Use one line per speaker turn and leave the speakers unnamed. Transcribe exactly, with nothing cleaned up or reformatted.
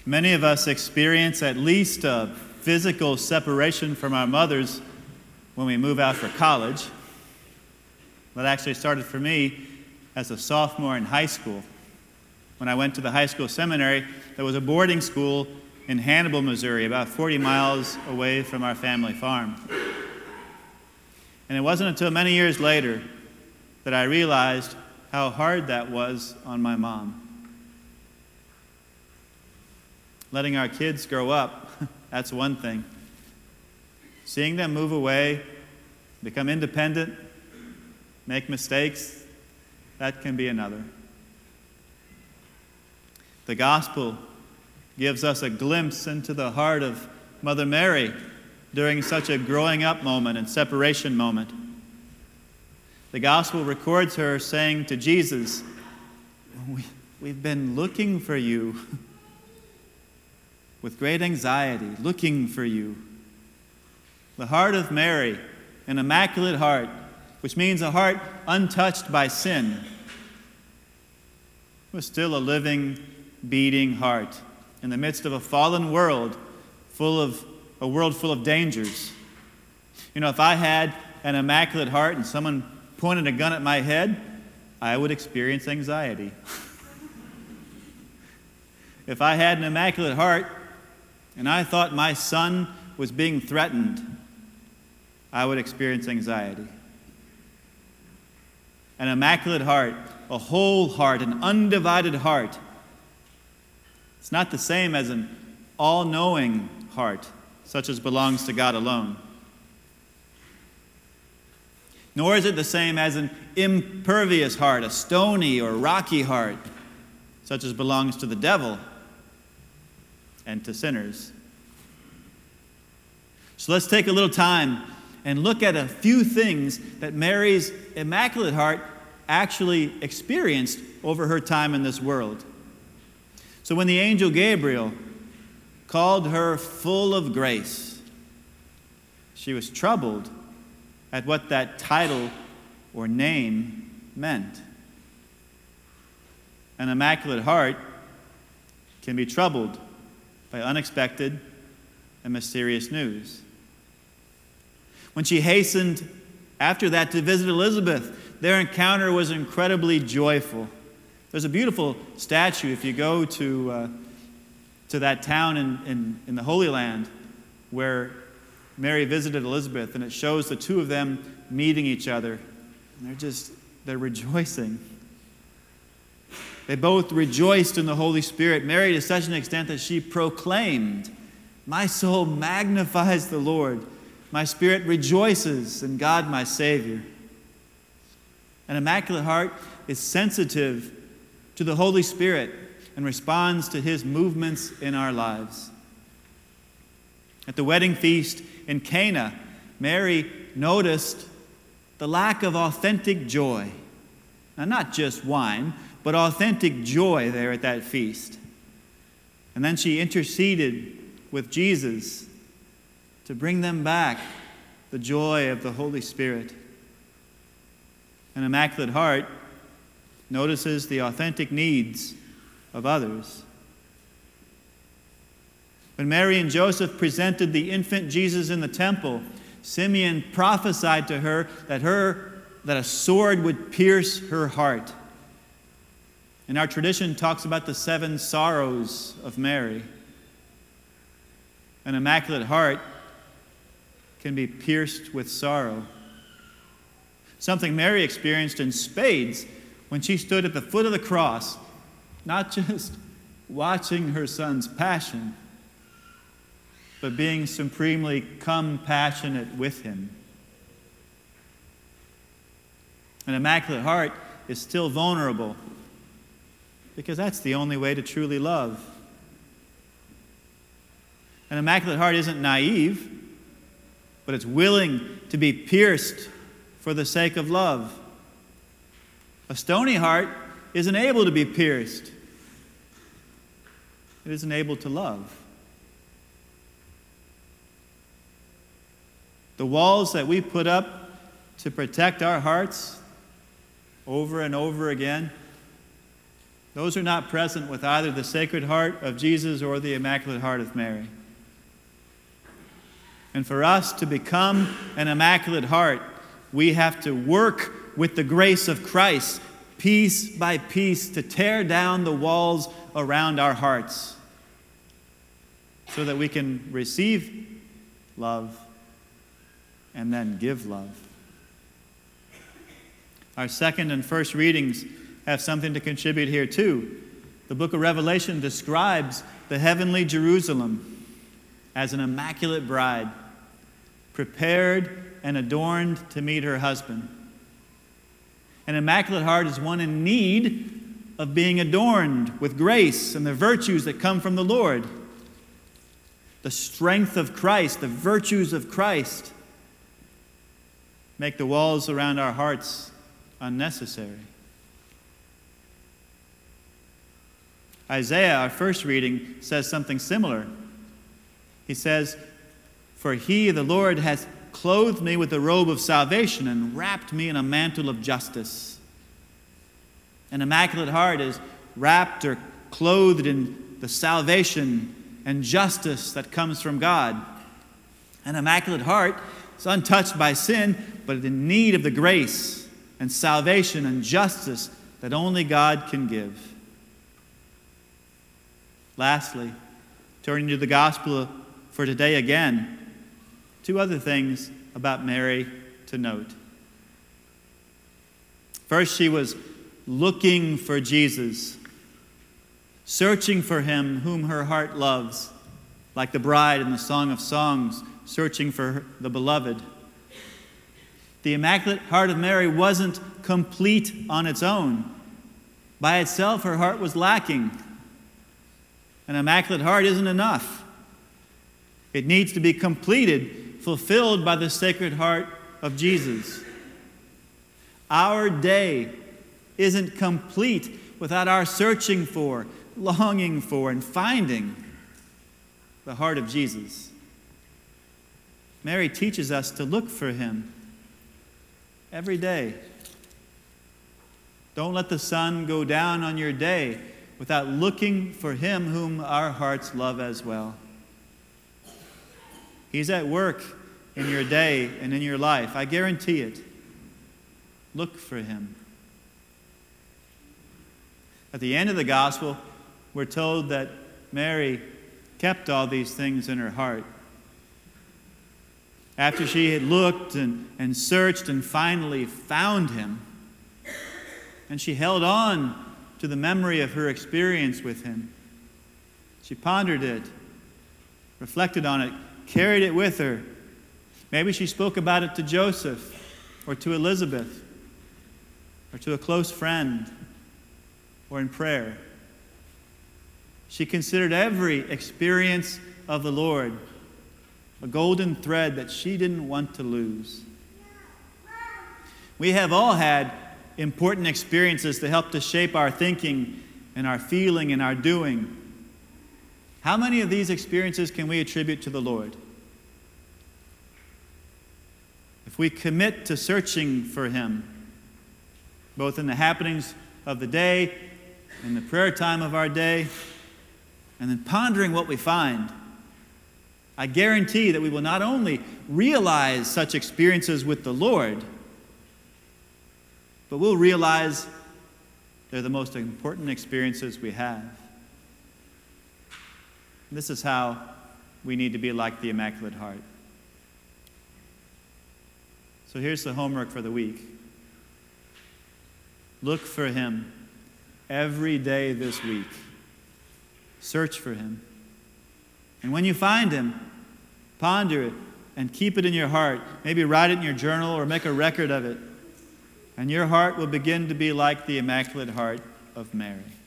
Many of us experience at least a physical separation from our mothers when we move out for college. That actually started for me as a sophomore in high school. When I went to the high school seminary, there was a boarding school in Hannibal, Missouri, about forty miles away from our family farm. And it wasn't until many years later that I realized how hard that was on my mom. Letting our kids grow up, that's one thing. Seeing them move away, become independent, make mistakes, that can be another. The gospel gives us a glimpse into the heart of Mother Mary during such a growing up moment and separation moment. The gospel records her saying to Jesus, we, we've been looking for you with great anxiety, looking for you. The heart of Mary, an immaculate heart, which means a heart untouched by sin, was still a living, beating heart in the midst of a fallen world full of a world full of dangers. You know, if I had an immaculate heart and someone pointed a gun at my head, I would experience anxiety. If I had an immaculate heart and I thought my son was being threatened, I would experience anxiety. An immaculate heart, a whole heart, an undivided heart, it's not the same as an all-knowing heart, such as belongs to God alone. Nor is it the same as an impervious heart, a stony or rocky heart, such as belongs to the devil and to sinners. So let's take a little time and look at a few things that Mary's immaculate heart actually experienced over her time in this world. So when the angel Gabriel called her full of grace, she was troubled at what that title or name meant. An immaculate heart can be troubled by unexpected and mysterious news. When she hastened after that to visit Elizabeth, their encounter was incredibly joyful. There's a beautiful statue if you go to uh, to that town in, in, in the Holy Land where Mary visited Elizabeth, and it shows the two of them meeting each other. And they're just, they're rejoicing. They both rejoiced in the Holy Spirit, Mary to such an extent that she proclaimed, "My soul magnifies the Lord. My spirit rejoices in God my Savior." An immaculate heart is sensitive to the Holy Spirit and responds to his movements in our lives. At the wedding feast in Cana, Mary noticed the lack of authentic joy. Now, not just wine, but authentic joy there at that feast. And then she interceded with Jesus to bring them back the joy of the Holy Spirit. An immaculate heart notices the authentic needs of others. When Mary and Joseph presented the infant Jesus in the temple, Simeon prophesied to her that her that a sword would pierce her heart. And our tradition talks about the seven sorrows of Mary. An immaculate heart can be pierced with sorrow. Something Mary experienced in spades when she stood at the foot of the cross, not just watching her son's passion, but being supremely compassionate with him. An immaculate heart is still vulnerable because that's the only way to truly love. An immaculate heart isn't naive, but it's willing to be pierced for the sake of love. A stony heart isn't able to be pierced. It isn't able to love. The walls that we put up to protect our hearts over and over again, Those are not present with either the Sacred Heart of Jesus or the Immaculate Heart of Mary. And for us to become an Immaculate Heart, we have to work with the grace of Christ, piece by piece, to tear down the walls around our hearts so that we can receive love and then give love. Our second and first readings have something to contribute here too. The book of Revelation describes the heavenly Jerusalem as an immaculate bride, prepared and adorned to meet her husband. An immaculate heart is one in need of being adorned with grace and the virtues that come from the Lord. The strength of Christ, the virtues of Christ, make the walls around our hearts unnecessary. Isaiah, our first reading, says something similar. He says, "For he, the Lord, has clothed me with the robe of salvation and wrapped me in a mantle of justice." An immaculate heart is wrapped or clothed in the salvation and justice that comes from God. An immaculate heart is untouched by sin, but in need of the grace and salvation and justice that only God can give. Lastly, turning to the gospel for today again, two other things about Mary to note. First, she was looking for Jesus, searching for him whom her heart loves, like the bride in the Song of Songs, searching for her, the beloved. The Immaculate Heart of Mary wasn't complete on its own. By itself, her heart was lacking. An Immaculate Heart isn't enough. It needs to be completed, fulfilled by the Sacred Heart of Jesus. Our day isn't complete without our searching for, longing for, and finding the heart of Jesus. Mary teaches us to look for him every day. Don't let the sun go down on your day without looking for him whom our hearts love as well. He's at work in your day and in your life. I guarantee it. Look for him. At the end of the gospel, we're told that Mary kept all these things in her heart. After she had looked and, and searched and finally found him, and she held on to the memory of her experience with him. She pondered it, reflected on it, carried it with her. Maybe she spoke about it to Joseph or to Elizabeth or to a close friend or in prayer. She considered every experience of the Lord a golden thread that she didn't want to lose. We have all had important experiences that help to shape our thinking and our feeling and our doing. How many of these experiences can we attribute to the Lord? If we commit to searching for him, both in the happenings of the day, in the prayer time of our day, and then pondering what we find, I guarantee that we will not only realize such experiences with the Lord, but we'll realize they're the most important experiences we have. This is how we need to be like the Immaculate Heart. So here's the homework for the week. Look for him every day this week. Search for him. And when you find him, ponder it and keep it in your heart. Maybe write it in your journal or make a record of it. And your heart will begin to be like the Immaculate Heart of Mary.